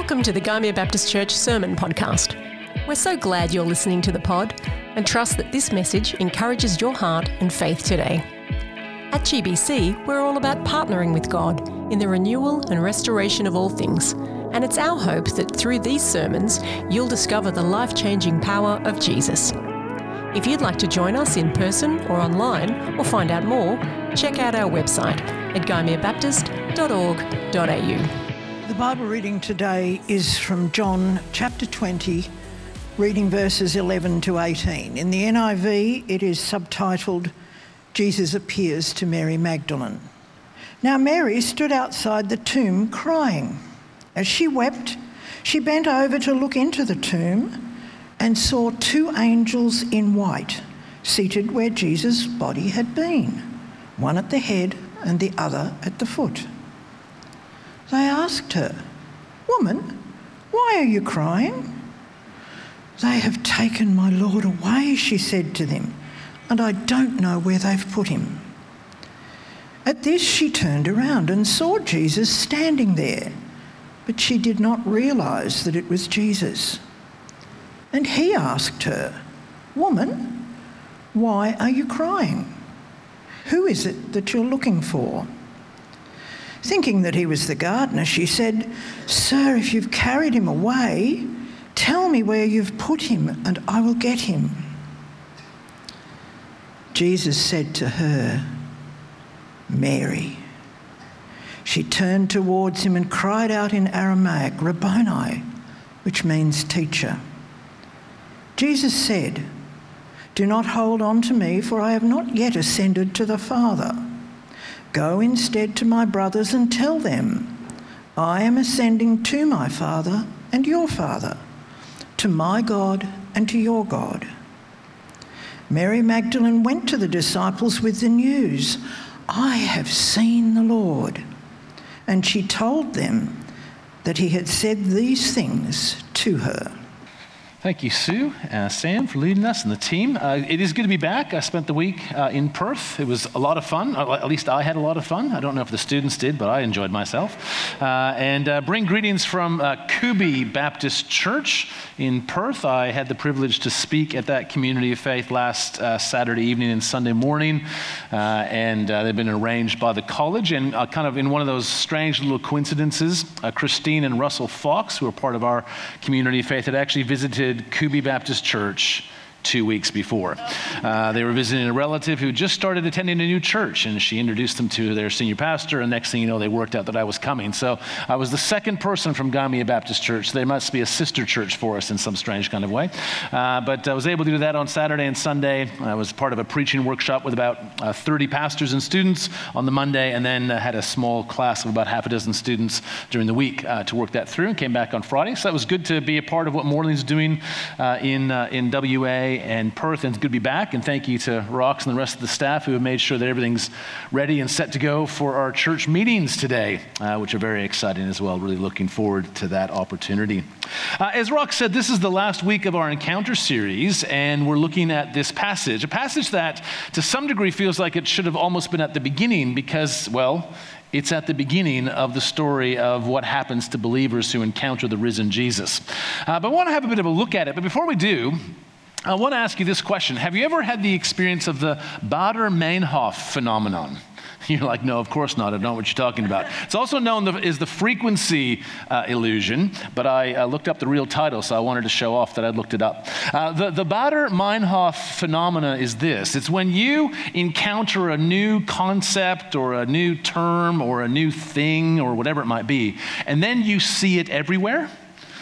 Welcome to the Gymea Baptist Church Sermon Podcast. We're so glad you're listening to the pod and trust that this message encourages your heart and faith today. At GBC, we're all about partnering with God in the renewal and restoration of all things, and it's our hope that through these sermons, you'll discover the life-changing power of Jesus. If you'd like to join us in person or online or find out more, check out our website at gymeabaptist.org.au. The Bible reading today is from John chapter 20, reading verses 11 to 18. In the NIV, it is subtitled, Jesus Appears to Mary Magdalene. Now Mary stood outside the tomb crying. As she wept, she bent over to look into the tomb and saw two angels in white seated where Jesus' body had been, one at the head and the other at the foot. They asked her, "Woman, why are you crying?" "They have taken my Lord away," she said to them, "and I don't know where they've put him." At this she turned around and saw Jesus standing there, but she did not realise that it was Jesus. And he asked her, "Woman, why are you crying? Who is it that you're looking for?" Thinking that he was the gardener, she said, "Sir, if you've carried him away, tell me where you've put him and I will get him." Jesus said to her, "Mary." She turned towards him and cried out in Aramaic, "Rabboni," which means teacher. Jesus said, "Do not hold on to me, for I have not yet ascended to the Father. Go instead to my brothers and tell them, I am ascending to my Father and your Father, to my God and to your God." Mary Magdalene went to the disciples with the news, "I have seen the Lord." And she told them that he had said these things to her. Thank you, Sue, Sam, for leading us and the team. It is good to be back. I spent the week in Perth. It was a lot of fun. At least I had a lot of fun. I don't know if the students did, but I enjoyed myself. And bring greetings from Kubi Baptist Church in Perth. I had the privilege to speak at that community of faith last Saturday evening and Sunday morning. And they've been arranged by the college. And kind of in one of those strange little coincidences, Christine and Russell Fox, who are part of our community of faith, had actually visited Kubi Baptist Church 2 weeks before. They were visiting a relative who just started attending a new church, and she introduced them to their senior pastor, and next thing you know, they worked out that I was coming. So I was the second person from Gymea Baptist Church. They must be a sister church for us in some strange kind of way. But I was able to do that on Saturday and Sunday. I was part of a preaching workshop with about 30 pastors and students on the Monday, and then had a small class of about half a dozen students during the week to work that through, and came back on Friday. So that was good to be a part of what Morley's doing in WA and Perth, and it's good to be back. And thank you to Rox and the rest of the staff who have made sure that everything's ready and set to go for our church meetings today, which are very exciting as well. Really looking forward to that opportunity. As Rox said, this is the last week of our Encounter series, and we're looking at this passage, a passage that to some degree feels like it should have almost been at the beginning because, well, it's at the beginning of the story of what happens to believers who encounter the risen Jesus. But I want to have a bit of a look at it. But before we do, I want to ask you this question. Have you ever had the experience of the Baader-Meinhof phenomenon? You're like, no, of course not. I don't know what you're talking about. It's also known as the frequency illusion, but I looked up the real title, so I wanted to show off that I'd looked it up. The Baader-Meinhof phenomena is this. It's when you encounter a new concept or a new term or a new thing or whatever it might be, and then you see it everywhere.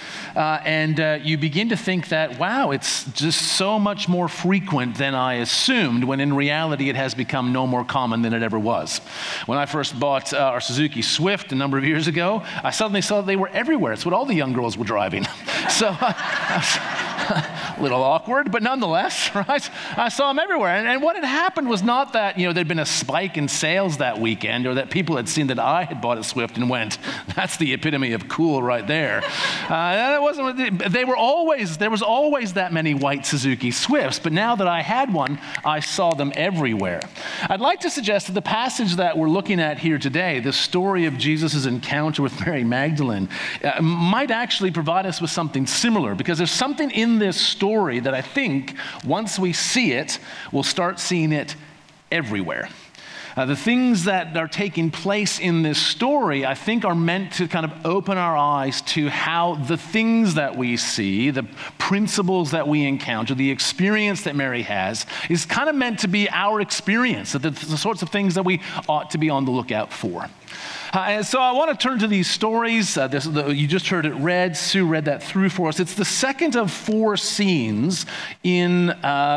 And you begin to think that, wow, it's just so much more frequent than I assumed, when in reality it has become no more common than it ever was. When I first bought our Suzuki Swift a number of years ago, I suddenly saw that they were everywhere. It's what all the young girls were driving. So A little awkward, but nonetheless, right? I saw them everywhere. And what had happened was not that, there'd been a spike in sales that weekend or that people had seen that I had bought a Swift and went, that's the epitome of cool right there. That wasn't, there was always that many white Suzuki Swifts, but now that I had one, I saw them everywhere. I'd like to suggest that the passage that we're looking at here today, the story of Jesus' encounter with Mary Magdalene, might actually provide us with something similar, because there's something in this story that I think once we see it, we'll start seeing it everywhere. The things that are taking place in this story, I think, are meant to kind of open our eyes to how the things that we see, the principles that we encounter, the experience that Mary has, is kind of meant to be our experience, the sorts of things that we ought to be on the lookout for. And so I want to turn to these stories. You just heard it read. Sue read that through for us. It's the second of 4 scenes in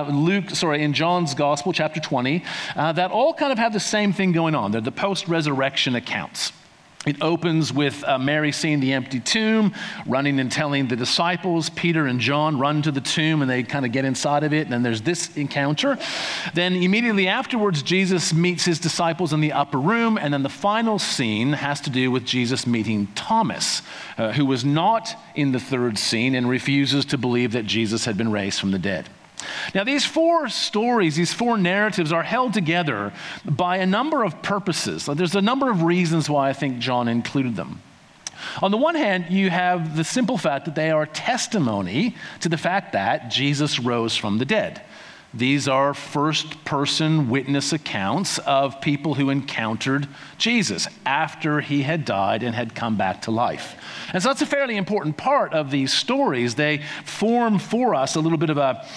John's Gospel, chapter 20, that all kind of have the same thing going on. They're the post-resurrection accounts. It opens with Mary seeing the empty tomb, running and telling the disciples. Peter and John run to the tomb and they kind of get inside of it, and then there's this encounter. Then immediately afterwards, Jesus meets his disciples in the upper room, and then the final scene has to do with Jesus meeting Thomas, who was not in the third scene and refuses to believe that Jesus had been raised from the dead. Now, these 4 stories, these 4 narratives are held together by a number of purposes. There's a number of reasons why I think John included them. On the one hand, you have the simple fact that they are testimony to the fact that Jesus rose from the dead. These are first-person witness accounts of people who encountered Jesus after he had died and had come back to life. And so that's a fairly important part of these stories. They form for us a little bit of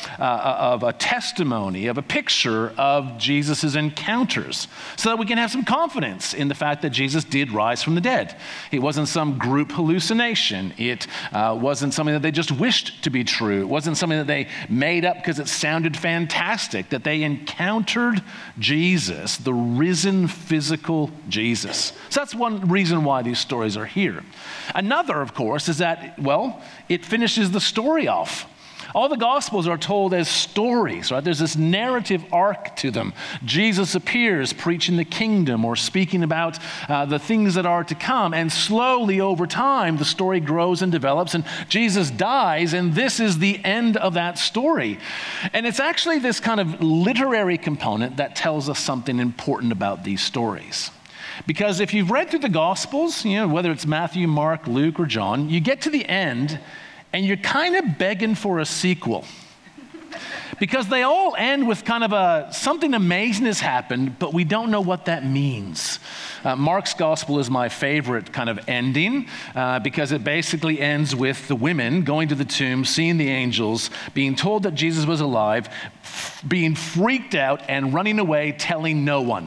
a testimony, of a picture of Jesus' encounters, so that we can have some confidence in the fact that Jesus did rise from the dead. It wasn't some group hallucination. It wasn't something that they just wished to be true. It wasn't something that they made up because it sounded fantastic, that they encountered Jesus, the risen physical Jesus. So that's one reason why these stories are here. Another, of course, is that, it finishes the story off. All the Gospels are told as stories, right? There's this narrative arc to them. Jesus appears preaching the kingdom or speaking about the things that are to come, and slowly over time, the story grows and develops, and Jesus dies, and this is the end of that story. And it's actually this kind of literary component that tells us something important about these stories. Because if you've read through the Gospels, whether it's Matthew, Mark, Luke, or John, you get to the end and you're kind of begging for a sequel. Because they all end with kind of something amazing has happened, but we don't know what that means. Mark's Gospel is my favorite kind of ending because it basically ends with the women going to the tomb, seeing the angels, being told that Jesus was alive, being freaked out and running away, telling no one.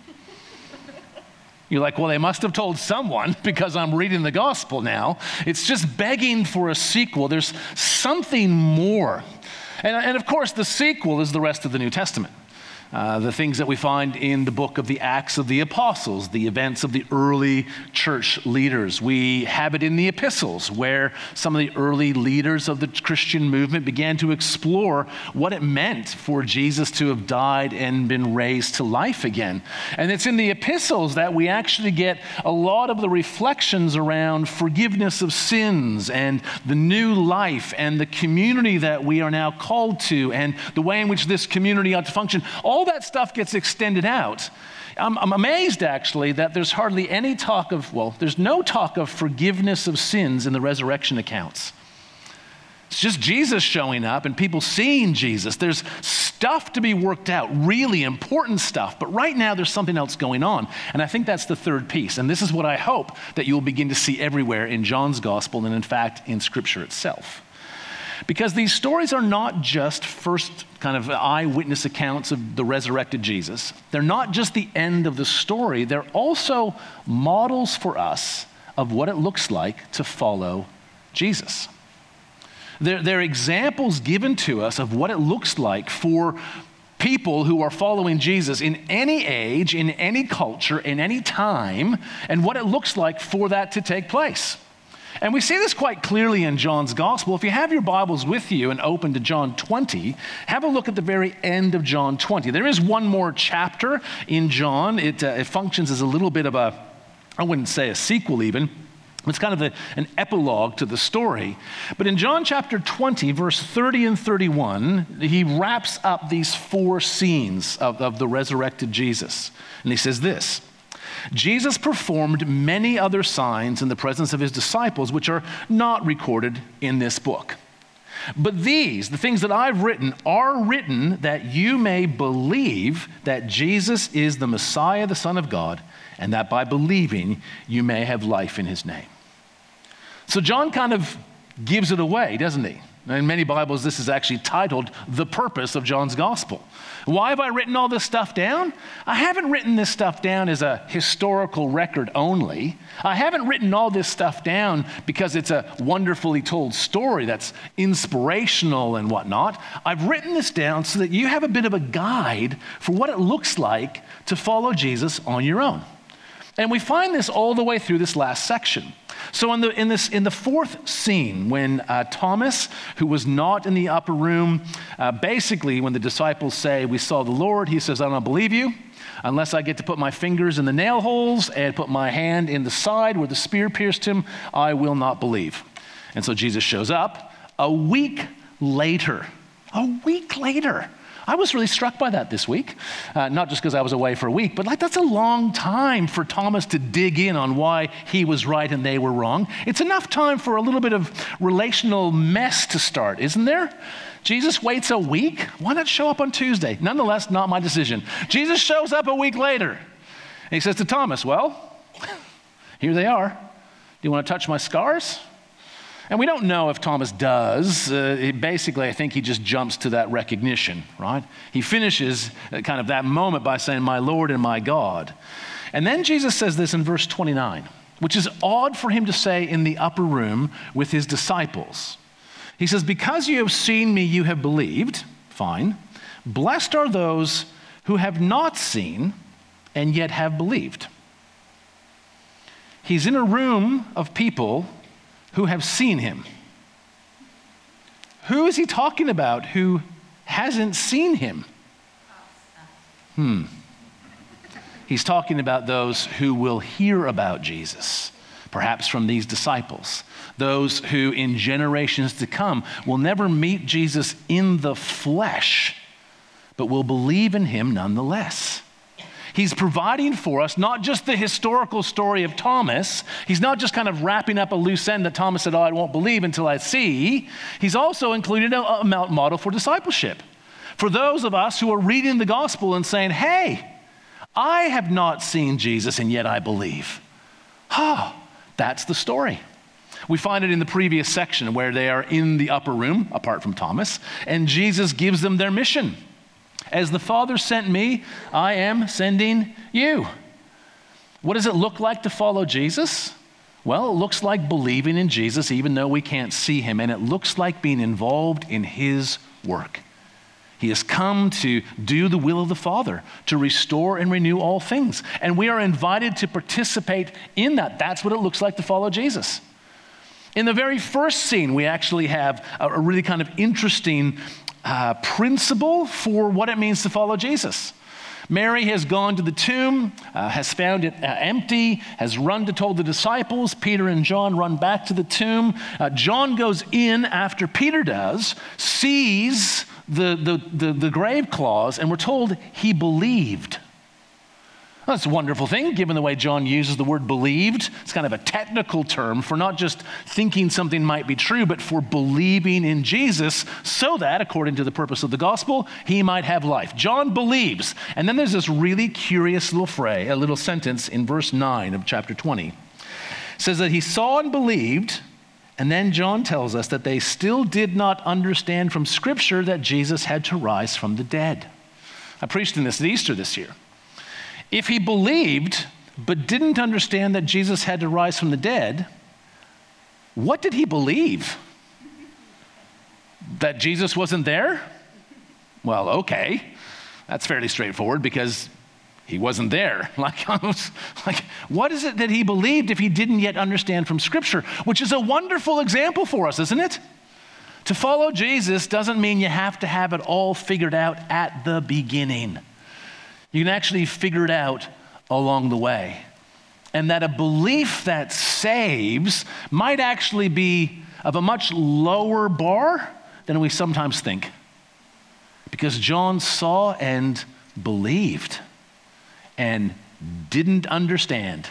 You're like, well, they must have told someone because I'm reading the Gospel now. It's just begging for a sequel. There's something more. And of course, the sequel is the rest of the New Testament. The things that we find in the book of the Acts of the Apostles, the events of the early church leaders. We have it in the epistles, where some of the early leaders of the Christian movement began to explore what it meant for Jesus to have died and been raised to life again. And it's in the epistles that we actually get a lot of the reflections around forgiveness of sins and the new life and the community that we are now called to and the way in which this community ought to function. All that stuff gets extended out. I'm amazed, actually, that there's hardly any talk of, there's no talk of forgiveness of sins in the resurrection accounts. It's just Jesus showing up and people seeing Jesus. There's stuff to be worked out, really important stuff, but right now there's something else going on. And I think that's the third piece. And this is what I hope that you'll begin to see everywhere in John's Gospel and, in fact, in Scripture itself. Because these stories are not just first kind of eyewitness accounts of the resurrected Jesus. They're not just the end of the story. They're also models for us of what it looks like to follow Jesus. They're examples given to us of what it looks like for people who are following Jesus in any age, in any culture, in any time, and what it looks like for that to take place. And we see this quite clearly in John's gospel. If you have your Bibles with you and open to John 20, have a look at the very end of John 20. There is one more chapter in John. It functions as a little bit of a, I wouldn't say a sequel even. It's kind of an epilogue to the story. But in John chapter 20, verse 30 and 31, he wraps up these four scenes of the resurrected Jesus. And he says this: Jesus performed many other signs in the presence of his disciples, which are not recorded in this book. But these, the things that I've written, are written that you may believe that Jesus is the Messiah, the Son of God, and that by believing you may have life in his name. So John kind of gives it away, doesn't he? In many Bibles, this is actually titled The Purpose of John's Gospel. Why have I written all this stuff down? I haven't written this stuff down as a historical record only. I haven't written all this stuff down because it's a wonderfully told story that's inspirational and whatnot. I've written this down so that you have a bit of a guide for what it looks like to follow Jesus on your own. And we find this all the way through this last section. So in the fourth scene, when Thomas, who was not in the upper room, basically when the disciples say, "We saw the Lord," he says, "I don't believe you unless I get to put my fingers in the nail holes and put my hand in the side where the spear pierced him, I will not believe." And so Jesus shows up a week later. A week later. I was really struck by that this week, not just because I was away for a week, but that's a long time for Thomas to dig in on why he was right and they were wrong. It's enough time for a little bit of relational mess to start, isn't there? Jesus waits a week? Why not show up on Tuesday? Nonetheless, not my decision. Jesus shows up a week later. And he says to Thomas, "Well, here they are. Do you want to touch my scars?" And we don't know if Thomas does. Basically, I think he just jumps to that recognition, right? He finishes kind of that moment by saying, "My Lord and my God." And then Jesus says this in verse 29, which is odd for him to say in the upper room with his disciples. He says, "Because you have seen me, you have believed." Fine. "Blessed are those who have not seen and yet have believed." He's in a room of people who have seen him. Who is he talking about who hasn't seen him? He's talking about those who will hear about Jesus, perhaps from these disciples. Those who in generations to come will never meet Jesus in the flesh, but will believe in him nonetheless. He's providing for us not just the historical story of Thomas. He's not just kind of wrapping up a loose end that Thomas said, "Oh, I won't believe until I see." He's also included a model for discipleship. For those of us who are reading the gospel and saying, "Hey, I have not seen Jesus and yet I believe." That's the story. We find it in the previous section where they are in the upper room, apart from Thomas, and Jesus gives them their mission. "As the Father sent me, I am sending you." What does it look like to follow Jesus? Well, it looks like believing in Jesus even though we can't see him, and it looks like being involved in his work. He has come to do the will of the Father, to restore and renew all things, and we are invited to participate in that. That's what it looks like to follow Jesus. In the very first scene, we actually have a really kind of interesting principle for what it means to follow Jesus. Mary has gone to the tomb, has found it empty, has run to tell the disciples. Peter and John run back to the tomb. John goes in after Peter does, sees the grave cloths, and we're told he believed. That's a wonderful thing, given the way John uses the word believed. It's kind of a technical term for not just thinking something might be true, but for believing in Jesus so that, according to the purpose of the gospel, he might have life. John believes. And then there's this really curious little phrase, a little sentence in verse 9 of chapter 20. It says that he saw and believed, and then John tells us that they still did not understand from Scripture that Jesus had to rise from the dead. I preached in this at Easter this year. If he believed but didn't understand that Jesus had to rise from the dead, what did he believe? That Jesus wasn't there? Well, okay. That's fairly straightforward because he wasn't there. Like, what is it that he believed if he didn't yet understand from Scripture? Which is a wonderful example for us, isn't it? To follow Jesus doesn't mean you have to have it all figured out at the beginning. You can actually figure it out along the way. And that a belief that saves might actually be of a much lower bar than we sometimes think. Because John saw and believed and didn't understand.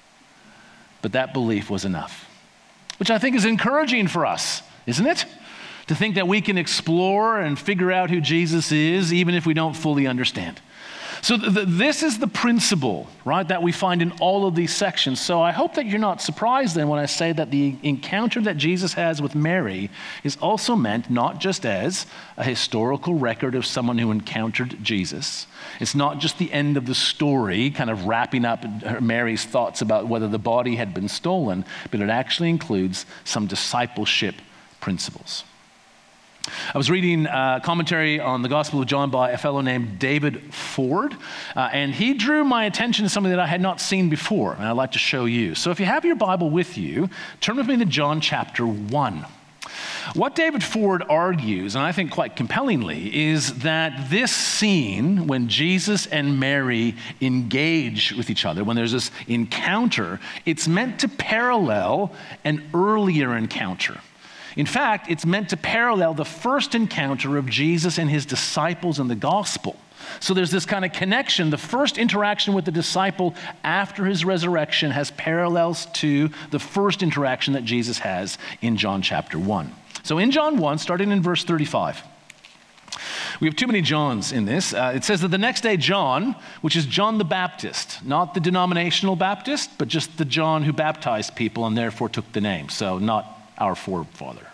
But that belief was enough. Which I think is encouraging for us, isn't it? To think that we can explore and figure out who Jesus is even if we don't fully understand. So this is the principle, right, that we find in all of these sections. So I hope that you're not surprised then when I say that the encounter that Jesus has with Mary is also meant not just as a historical record of someone who encountered Jesus. It's not just the end of the story, kind of wrapping up Mary's thoughts about whether the body had been stolen, but it actually includes some discipleship principles. I was reading a commentary on the Gospel of John by a fellow named David Ford, and he drew my attention to something that I had not seen before, and I'd like to show you. So if you have your Bible with you, turn with me to John chapter 1. What David Ford argues, and I think quite compellingly, is that this scene when Jesus and Mary engage with each other, when there's this encounter, it's meant to parallel an earlier encounter. In fact, it's meant to parallel the first encounter of Jesus and his disciples in the gospel. So there's this kind of connection. The first interaction with the disciple after his resurrection has parallels to the first interaction that Jesus has in John chapter 1. So in John 1, starting in verse 35, we have too many Johns in this. It says that the next day John, which is John the Baptist, not the denominational Baptist, but just the John who baptized people and therefore took the name. So not our forefather.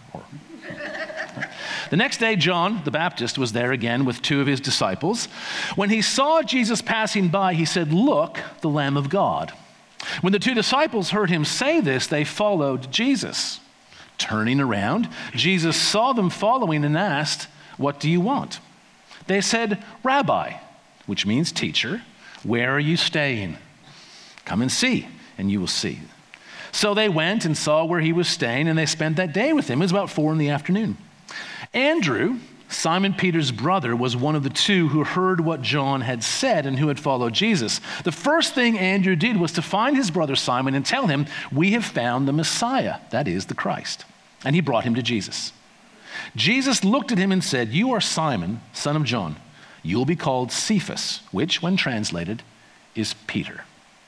The next day, John the Baptist was there again with two of his disciples. When he saw Jesus passing by, he said, "Look, the Lamb of God." When the two disciples heard him say this, they followed Jesus. Turning around, Jesus saw them following and asked, "What do you want?" They said, "Rabbi," which means teacher, "where are you staying? Come and see, and you will see." So they went and saw where he was staying, and they spent that day with him. It was about 4 p.m. Andrew, Simon Peter's brother, was one of the two who heard what John had said and who had followed Jesus. The first thing Andrew did was to find his brother Simon and tell him, "We have found the Messiah," that is, the Christ. And he brought him to Jesus. Jesus looked at him and said, "You are Simon, son of John. You will be called Cephas," which, when translated, is Peter.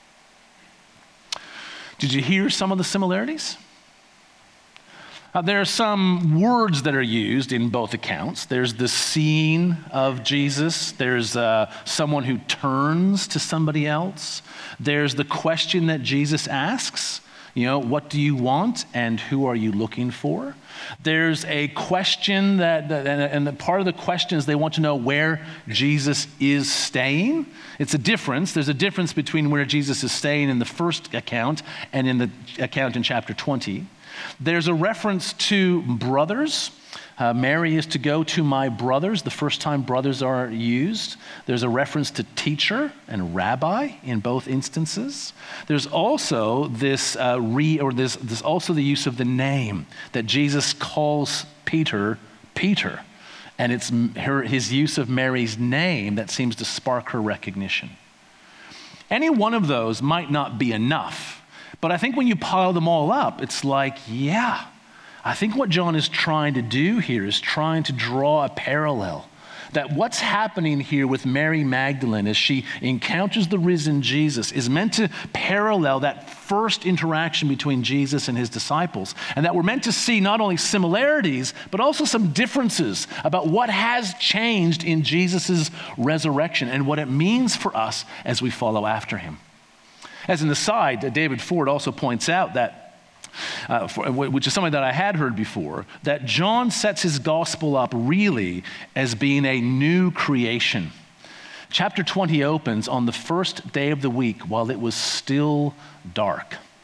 Did you hear some of the similarities? There are some words that are used in both accounts. There's the seeing of Jesus. There's someone who turns to somebody else. There's the question that Jesus asks. What do you want and who are you looking for? There's a question and the part of the question is they want to know where Jesus is staying. It's a difference. There's a difference between where Jesus is staying in the first account and in the account in chapter 20. There's a reference to brothers. Mary is to go to my brothers, the first time brothers are used. There's a reference to teacher and rabbi in both instances. There's also this also the use of the name that Jesus calls Peter, Peter. And it's his use of Mary's name that seems to spark her recognition. Any one of those might not be enough, but I think when you pile them all up, it's like, yeah, I think what John is trying to do here is trying to draw a parallel. That what's happening here with Mary Magdalene as she encounters the risen Jesus is meant to parallel that first interaction between Jesus and his disciples. And that we're meant to see not only similarities, but also some differences about what has changed in Jesus' resurrection and what it means for us as we follow after him. As an aside, David Ford also points out that which is something that I had heard before, that John sets his gospel up really as being a new creation. Chapter 20 opens on the first day of the week while it was still dark.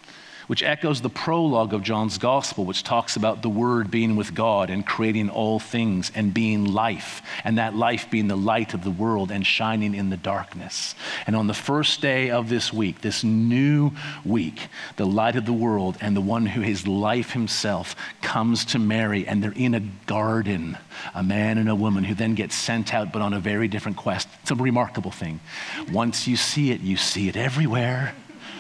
which echoes the prologue of John's gospel, which talks about the Word being with God and creating all things and being life, and that life being the light of the world and shining in the darkness. And on the first day of this week, this new week, the light of the world and the one who is life himself comes to Mary, and they're in a garden, a man and a woman who then get sent out, but on a very different quest. It's a remarkable thing. Once you see it everywhere.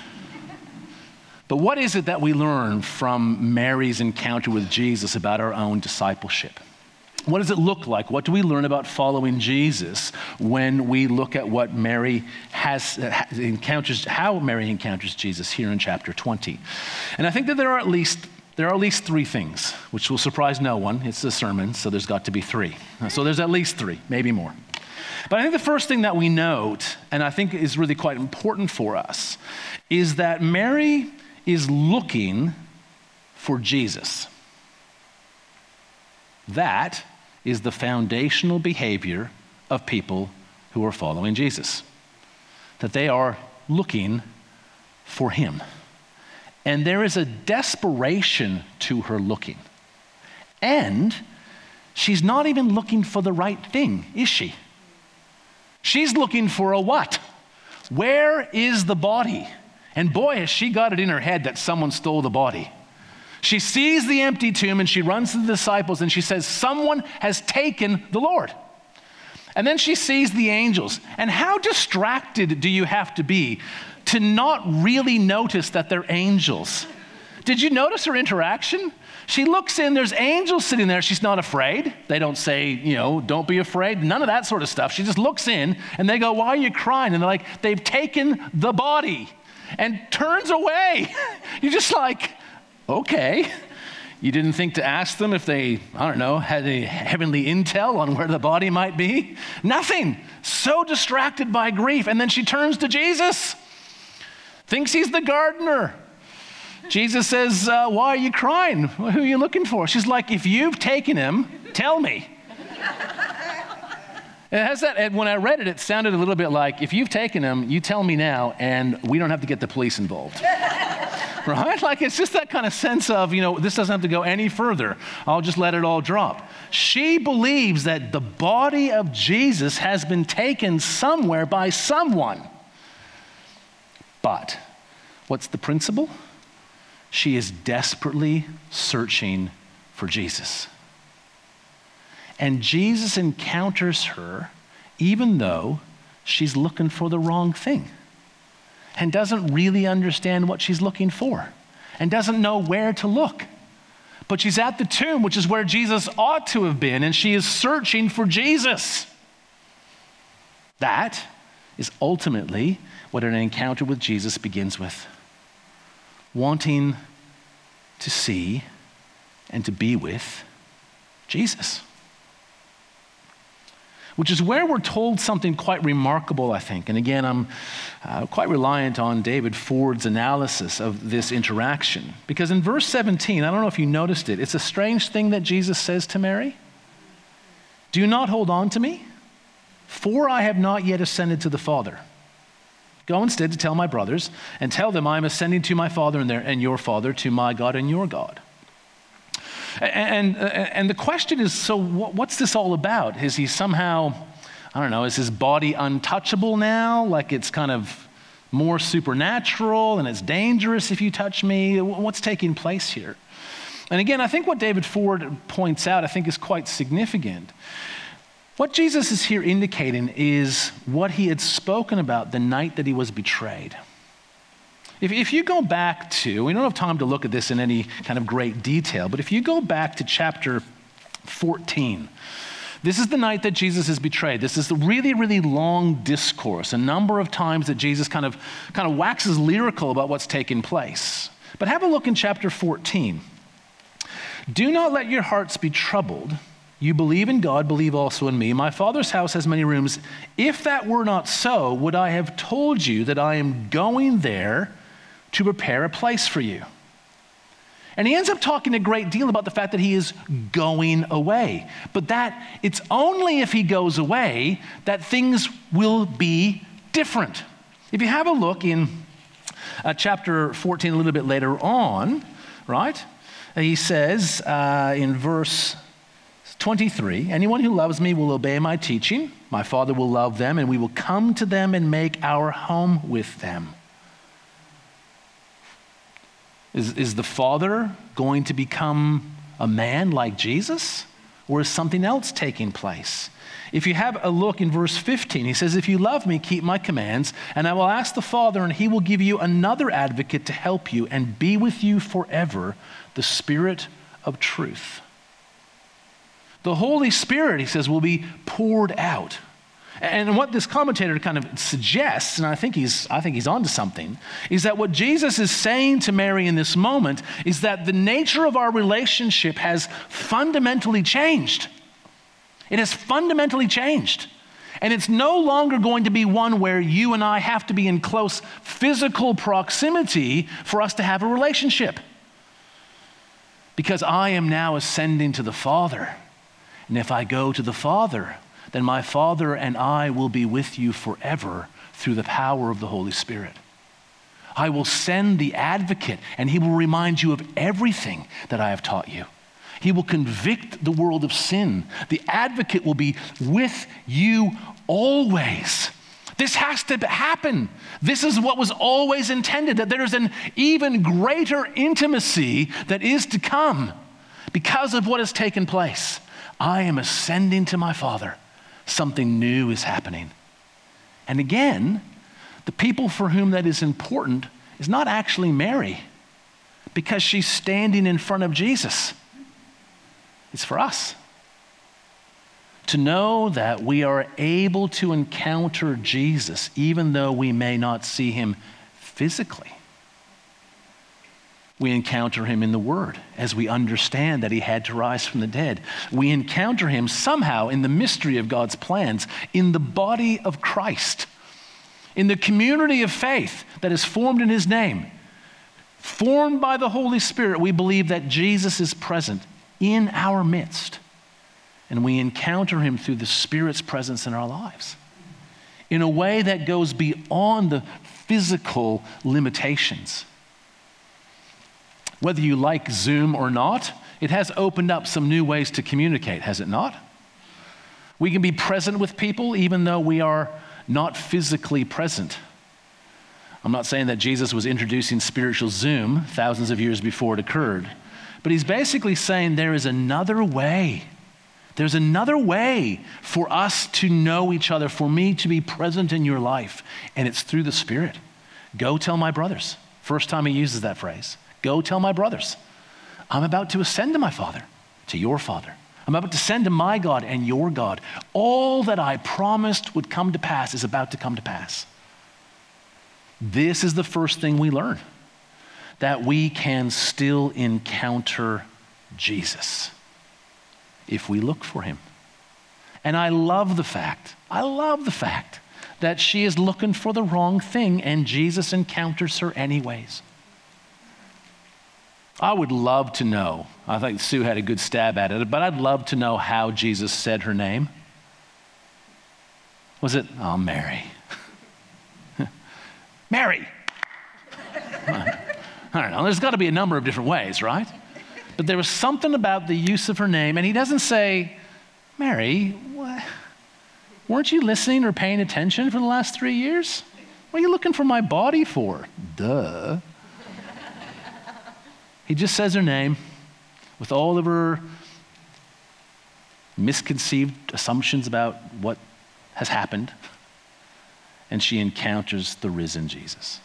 But what is it that we learn from Mary's encounter with Jesus about our own discipleship? What does it look like? What do we learn about following Jesus when we look at what Mary encounters, how Mary encounters Jesus here in chapter 20? And I think that there are at least three things, which will surprise no one. It's a sermon, so there's got to be three. So there's at least three, maybe more. But I think the first thing that we note, and I think is really quite important for us, is that Mary is looking for Jesus. That is the foundational behavior of people who are following Jesus. That they are looking for him. And there is a desperation to her looking. And she's not even looking for the right thing, is she? She's looking for a what? Where is the body? And boy, has she got it in her head that someone stole the body. She sees the empty tomb and she runs to the disciples and she says, someone has taken the Lord. And then she sees the angels. And how distracted do you have to be to not really notice that they're angels? Did you notice her interaction? She looks in, there's angels sitting there. She's not afraid. They don't say, don't be afraid. None of that sort of stuff. She just looks in and they go, why are you crying? And they're like, they've taken the body, and turns away. You're just like, okay. You didn't think to ask them if they, had any heavenly intel on where the body might be? Nothing. So distracted by grief. And then she turns to Jesus. Thinks he's the gardener. Jesus says, why are you crying? Who are you looking for? She's like, if you've taken him, tell me. It has that, and when I read it, it sounded a little bit like, if you've taken him, you tell me now, and we don't have to get the police involved. Right? Like, it's just that kind of sense of, this doesn't have to go any further. I'll just let it all drop. She believes that the body of Jesus has been taken somewhere by someone. But what's the principle? She is desperately searching for Jesus. And Jesus encounters her even though she's looking for the wrong thing and doesn't really understand what she's looking for and doesn't know where to look. But she's at the tomb, which is where Jesus ought to have been, and she is searching for Jesus. That is ultimately what an encounter with Jesus begins with. Wanting to see and to be with Jesus. Which is where we're told something quite remarkable, I think. And again, I'm quite reliant on David Ford's analysis of this interaction. Because in verse 17, I don't know if you noticed it, it's a strange thing that Jesus says to Mary. Do not hold on to me, for I have not yet ascended to the Father. Go instead to tell my brothers, and tell them I am ascending to my Father and your Father, to my God and your God. And the question is, so what's this all about? Is he somehow, is his body untouchable now? Like it's kind of more supernatural and it's dangerous if you touch me? What's taking place here? And again, I think what David Ford points out, I think is quite significant. What Jesus is here indicating is what he had spoken about the night that he was betrayed. If you go back to, we don't have time to look at this in any kind of great detail, but if you go back to chapter 14, this is the night that Jesus is betrayed. This is a really, really long discourse, a number of times that Jesus kind of waxes lyrical about what's taking place. But have a look in chapter 14. Do not let your hearts be troubled. You believe in God, believe also in me. My Father's house has many rooms. If that were not so, would I have told you that I am going there to prepare a place for you? And he ends up talking a great deal about the fact that he is going away. But that it's only if he goes away that things will be different. If you have a look in chapter 14, a little bit later on, right? He says in verse 23, anyone who loves me will obey my teaching. My Father will love them, and we will come to them and make our home with them. Is the Father going to become a man like Jesus? Or is something else taking place? If you have a look in verse 15, he says, if you love me, keep my commands, and I will ask the Father, and he will give you another advocate to help you and be with you forever, the Spirit of truth. The Holy Spirit, he says, will be poured out. And what this commentator kind of suggests, and I think he's onto something, is that what Jesus is saying to Mary in this moment is that the nature of our relationship has fundamentally changed. It has fundamentally changed. And it's no longer going to be one where you and I have to be in close physical proximity for us to have a relationship. Because I am now ascending to the Father. And if I go to the Father, then my Father and I will be with you forever through the power of the Holy Spirit. I will send the advocate, and he will remind you of everything that I have taught you. He will convict the world of sin. The advocate will be with you always. This has to happen. This is what was always intended, that there's an even greater intimacy that is to come because of what has taken place. I am ascending to my Father. Something new is happening. And again, the people for whom that is important is not actually Mary, because she's standing in front of Jesus. It's for us to know that we are able to encounter Jesus even though we may not see him physically. We encounter him in the Word as we understand that he had to rise from the dead. We encounter him somehow in the mystery of God's plans, in the body of Christ, in the community of faith that is formed in his name. Formed by the Holy Spirit, we believe that Jesus is present in our midst, and we encounter him through the Spirit's presence in our lives in a way that goes beyond the physical limitations. Whether you like Zoom or not, it has opened up some new ways to communicate, has it not? We can be present with people even though we are not physically present. I'm not saying that Jesus was introducing spiritual Zoom thousands of years before it occurred, but he's basically saying there is another way. There's another way for us to know each other, for me to be present in your life, and it's through the Spirit. Go tell my brothers. First time he uses that phrase. Go tell my brothers. I'm about to ascend to my Father, to your Father. I'm about to ascend to my God and your God. All that I promised would come to pass is about to come to pass. This is the first thing we learn, that we can still encounter Jesus if we look for him. And I love the fact that she is looking for the wrong thing and Jesus encounters her anyways. I would love to know, I think Sue had a good stab at it, but I'd love to know how Jesus said her name. Was it, Mary? Mary! I don't know, there's got to be a number of different ways, right? But there was something about the use of her name, and he doesn't say, Mary, what? Weren't you listening or paying attention for the last 3 years? What are you looking for my body for? Duh. He just says her name with all of her misconceived assumptions about what has happened, and she encounters the risen Jesus.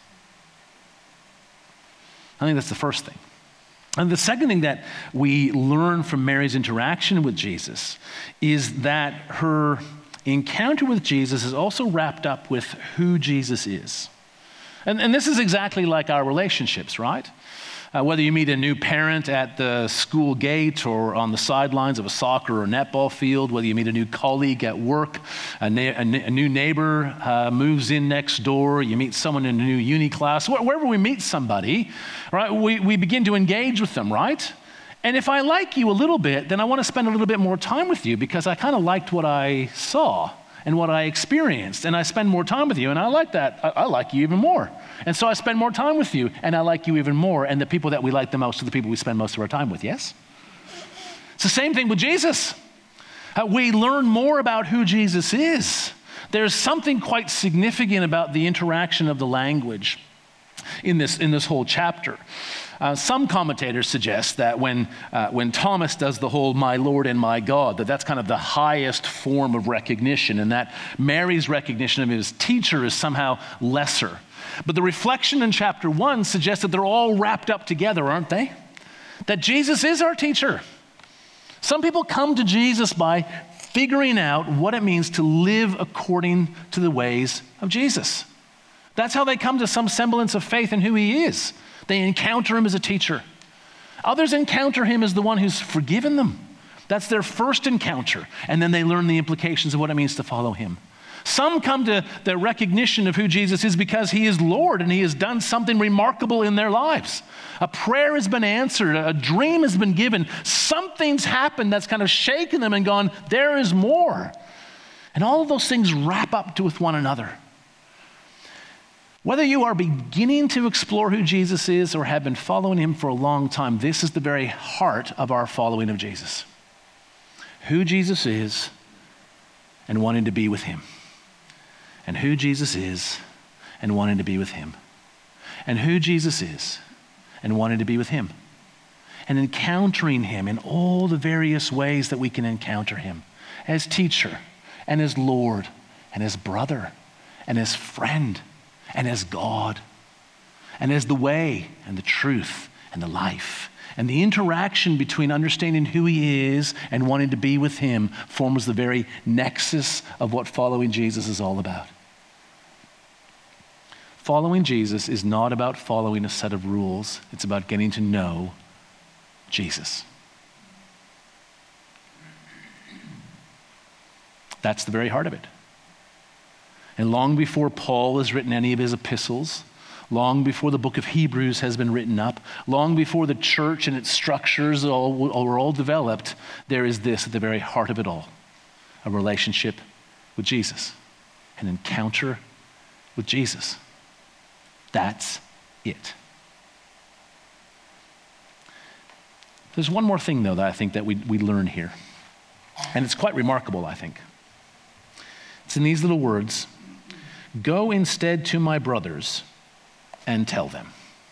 I think that's the first thing. And the second thing that we learn from Mary's interaction with Jesus is that her encounter with Jesus is also wrapped up with who Jesus is. And this is exactly like our relationships, right? Whether you meet a new parent at the school gate or on the sidelines of a soccer or netball field, whether you meet a new colleague at work, a new neighbor moves in next door, you meet someone in a new uni class, wherever we meet somebody, right, we begin to engage with them, right? And if I like you a little bit, then I want to spend a little bit more time with you because I kind of liked what I saw. and what I experienced, and I spend more time with you, and I like that. I like you even more. And so I spend more time with you, and I like you even more, and the people that we like the most are the people we spend most of our time with, yes? It's the same thing with Jesus. We learn more about who Jesus is. There's something quite significant about the interaction of the language in this whole chapter. Some commentators suggest that when Thomas does the whole "my Lord and my God," that's kind of the highest form of recognition, and that Mary's recognition of him as teacher is somehow lesser. But the reflection in chapter 1 suggests that they're all wrapped up together, aren't they? That Jesus is our teacher. Some people come to Jesus by figuring out what it means to live according to the ways of Jesus. That's how they come to some semblance of faith in who he is. They encounter him as a teacher. Others encounter him as the one who's forgiven them. That's their first encounter, and then they learn the implications of what it means to follow him. Some come to the recognition of who Jesus is because he is Lord and he has done something remarkable in their lives. A prayer has been answered, a dream has been given, something's happened that's kind of shaken them and gone, there is more. And all of those things wrap up with one another. Whether you are beginning to explore who Jesus is or have been following him for a long time, this is the very heart of our following of Jesus. Who Jesus is and wanting to be with him. And who Jesus is and wanting to be with him. And who Jesus is and wanting to be with him. And encountering him in all the various ways that we can encounter him. As teacher and as Lord and as brother and as friend and as God and as the way and the truth and the life. And the interaction between understanding who he is and wanting to be with him forms the very nexus of what following Jesus is all about. Following Jesus is not about following a set of rules. It's about getting to know Jesus. That's the very heart of it. And long before Paul has written any of his epistles, long before the book of Hebrews has been written up, long before the church and its structures were all developed, there is this at the very heart of it all, a relationship with Jesus, an encounter with Jesus. That's it. There's one more thing, though, that I think that we learn here, and it's quite remarkable, I think. It's in these little words, "Go instead to my brothers and tell them."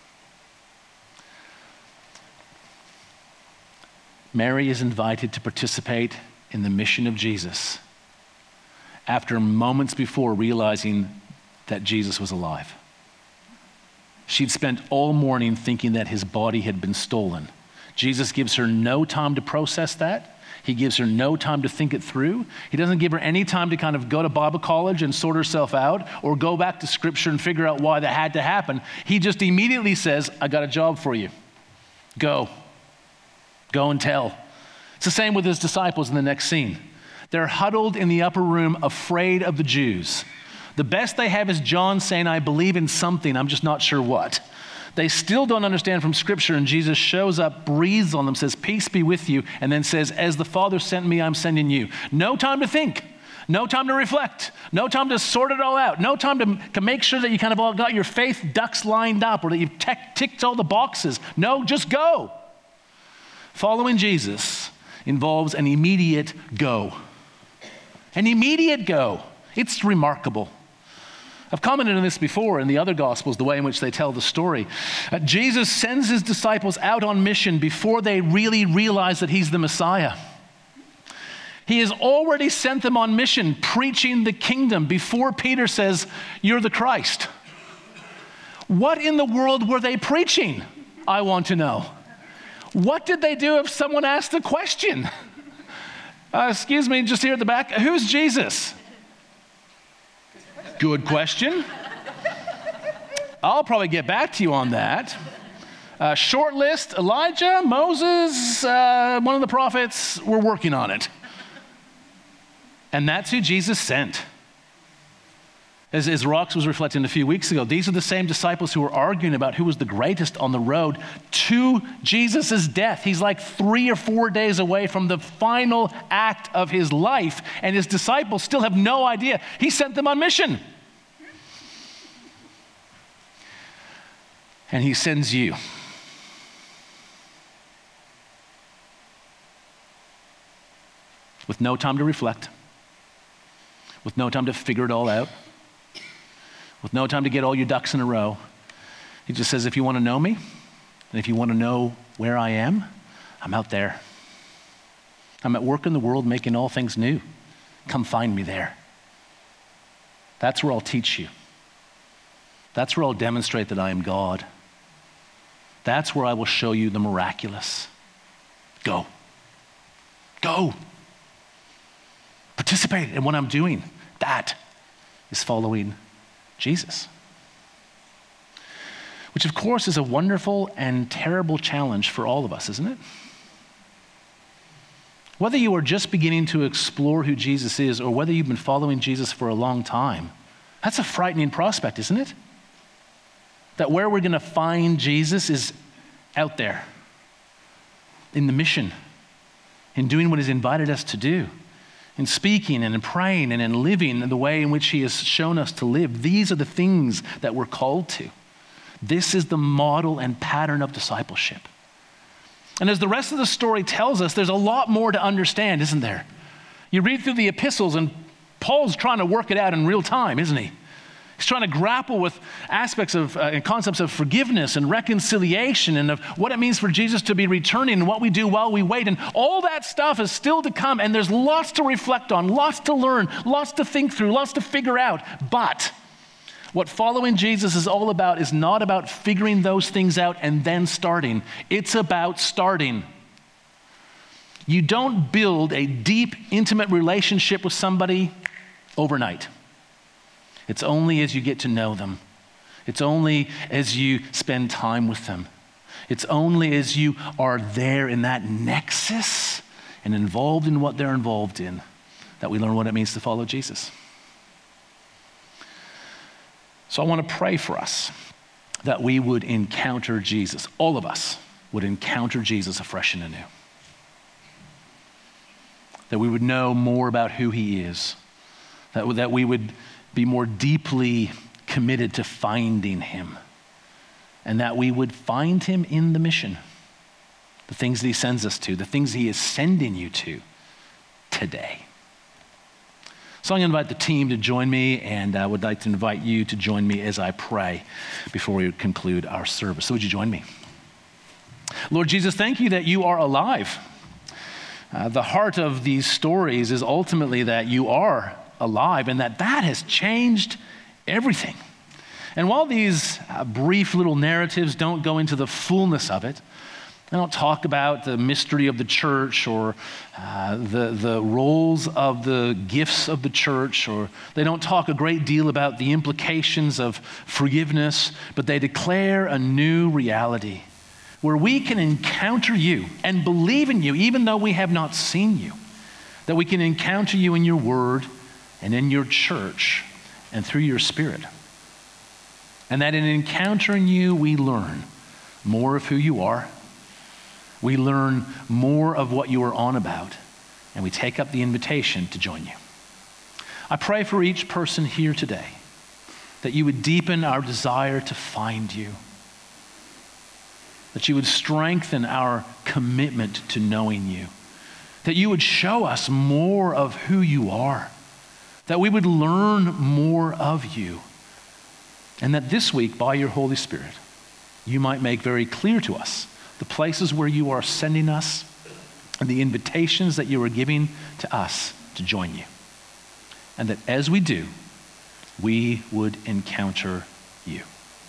Mary is invited to participate in the mission of Jesus after moments before realizing that Jesus was alive. She'd spent all morning thinking that his body had been stolen. Jesus gives her no time to process that. He gives her no time to think it through. He doesn't give her any time to kind of go to Bible college and sort herself out or go back to Scripture and figure out why that had to happen. He just immediately says, "I got a job for you. Go. Go and tell." It's the same with his disciples in the next scene. They're huddled in the upper room, afraid of the Jews. The best they have is John saying, "I believe in something, I'm just not sure what." They still don't understand from Scripture, and Jesus shows up, breathes on them, says, "Peace be with you," and then says, "As the Father sent me, I'm sending you." No time to think, no time to reflect, no time to sort it all out, no time to make sure that you kind of all got your faith ducks lined up or that you've ticked all the boxes. No, just go. Following Jesus involves an immediate go. An immediate go. It's remarkable. I've commented on this before in the other Gospels, the way in which they tell the story. Jesus sends his disciples out on mission before they really realize that he's the Messiah. He has already sent them on mission, preaching the kingdom, before Peter says, "You're the Christ." What in the world were they preaching? I want to know. What did they do if someone asked a question? Excuse me, just here at the back, who's Jesus? Good question. I'll probably get back to you on that. Short list, Elijah, Moses, one of the prophets, we're working on it. And that's who Jesus sent. As Rox was reflecting a few weeks ago, these are the same disciples who were arguing about who was the greatest on the road to Jesus' death. He's like 3 or 4 days away from the final act of his life, and his disciples still have no idea. He sent them on mission. And he sends you. With no time to reflect, with no time to figure it all out, with no time to get all your ducks in a row. He just says, if you want to know me, and if you want to know where I am, I'm out there. I'm at work in the world making all things new. Come find me there. That's where I'll teach you. That's where I'll demonstrate that I am God. That's where I will show you the miraculous. Go. Go. Participate in what I'm doing. That is following Jesus. Which, of course, is a wonderful and terrible challenge for all of us, isn't it? Whether you are just beginning to explore who Jesus is or whether you've been following Jesus for a long time, that's a frightening prospect, isn't it? That where we're going to find Jesus is out there, in the mission, in doing what he's invited us to do, in speaking and in praying and in living the way in which he has shown us to live. These are the things that we're called to. This is the model and pattern of discipleship. And as the rest of the story tells us, there's a lot more to understand, isn't there? You read through the epistles and Paul's trying to work it out in real time, isn't he? He's trying to grapple with aspects of and concepts of forgiveness and reconciliation and of what it means for Jesus to be returning and what we do while we wait. And all that stuff is still to come, and there's lots to reflect on, lots to learn, lots to think through, lots to figure out. But what following Jesus is all about is not about figuring those things out and then starting. It's about starting. You don't build a deep, intimate relationship with somebody overnight. It's only as you get to know them. It's only as you spend time with them. It's only as you are there in that nexus and involved in what they're involved in that we learn what it means to follow Jesus. So I want to pray for us that we would encounter Jesus. All of us would encounter Jesus afresh and anew. That we would know more about who he is. That we would be more deeply committed to finding him, and that we would find him in the mission, the things that he sends us to, the things he is sending you to today. So I'm going to invite the team to join me, and I would like to invite you to join me as I pray before we conclude our service. So would you join me? Lord Jesus, thank you that you are alive. The heart of these stories is ultimately that you are alive, and that has changed everything. And while these brief little narratives don't go into the fullness of it, they don't talk about the mystery of the church or the roles of the gifts of the church, or they don't talk a great deal about the implications of forgiveness, but they declare a new reality where we can encounter you and believe in you even though we have not seen you, that we can encounter you in your word and in your church and through your Spirit. And that in encountering you, we learn more of who you are. We learn more of what you are on about, and we take up the invitation to join you. I pray for each person here today that you would deepen our desire to find you, that you would strengthen our commitment to knowing you, that you would show us more of who you are, that we would learn more of you, and that this week, by your Holy Spirit, you might make very clear to us the places where you are sending us and the invitations that you are giving to us to join you. And that as we do, we would encounter you.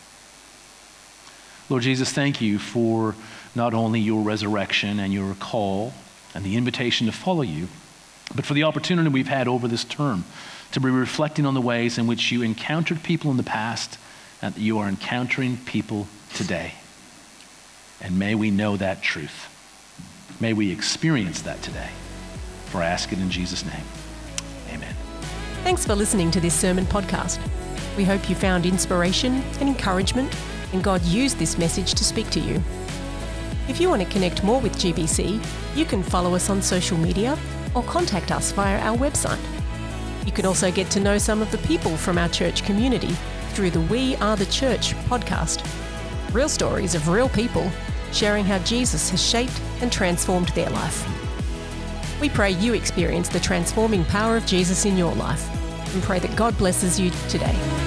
Lord Jesus, thank you for not only your resurrection and your call and the invitation to follow you, but for the opportunity we've had over this term to be reflecting on the ways in which you encountered people in the past and that you are encountering people today. And may we know that truth. May we experience that today. For I ask it in Jesus' name. Amen. Thanks for listening to this sermon podcast. We hope you found inspiration and encouragement, and God used this message to speak to you. If you want to connect more with GBC, you can follow us on social media or contact us via our website. You can also get to know some of the people from our church community through the We Are the Church podcast. Real stories of real people sharing how Jesus has shaped and transformed their life. We pray you experience the transforming power of Jesus in your life and pray that God blesses you today.